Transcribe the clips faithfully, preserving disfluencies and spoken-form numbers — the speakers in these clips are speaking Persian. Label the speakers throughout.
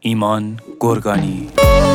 Speaker 1: ایمان گرگانی.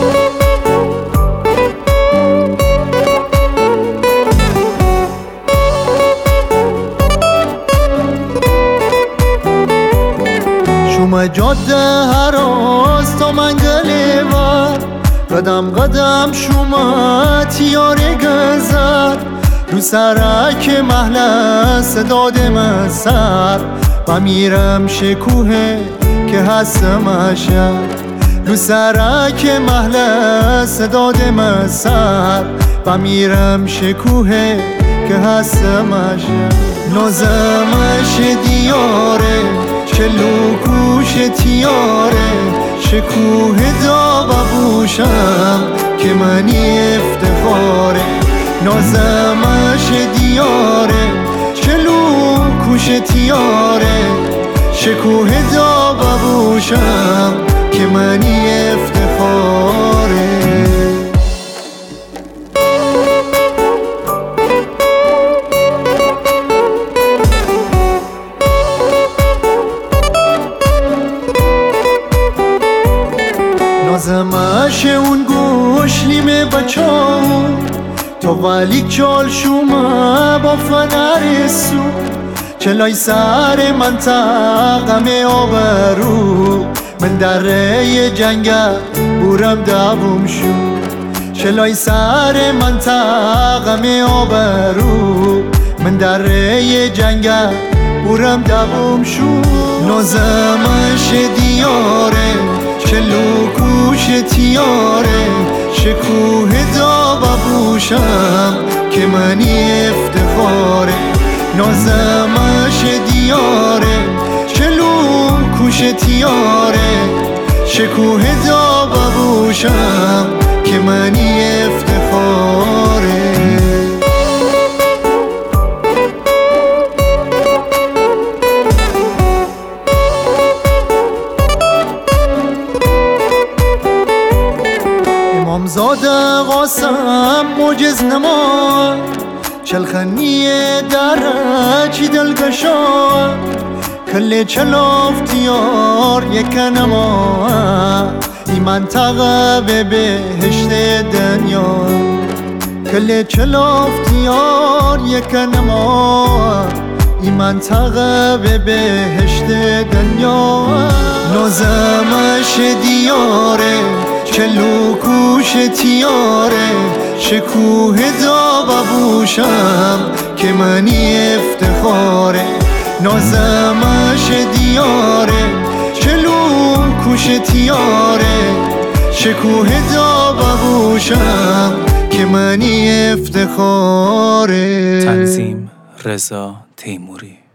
Speaker 2: شما جاده هراز تا منگله ور، قدم قدم شما تیاره گذر، رو سرک محله صدا دم سر و میرم شکوه که هستم شهر. رو سرک محله صدا دم سر و میرم شکوه که هستم شهر. نازمش دیاره چلو کوش تیاره، شکوه داغ بوشم که منی افتخاره. نازمش دیاره چلو کوش تیاره، شکوه داغ بوشم که منی افتخاره. نازمش اون گوش نیمه بچاو تو ولی چال شما با فنر سو، چلای سر منطقم آبرو من دره جنگل بورم دوم شو. چلای سر منطقم آبرو من دره جنگل بورم دوم شو. نازمش دیاره چلو کوش تیاره، شکوه داغ بوشم که منی افتخاره. نازمش دیاره چلو کوش تیاره، شکوه داغ بوشم که منی افتخاره. امامزاده قاسم معجز نما، چلخنی درچی دلگشا، کل چلافتیار یک نما، این منطقه به بهشت دنیا. کل چلافتیار یک نما، این منطقه به بهشت دنیا. نازمش دیاره چلو کوش تیاره، شکوه داغ بوشم که منی افتخاره. نازمش دیاره چلو کوش تیاره، شکوه داغ بوشم که منی افتخاره.
Speaker 1: تنظیم رضا تیموری.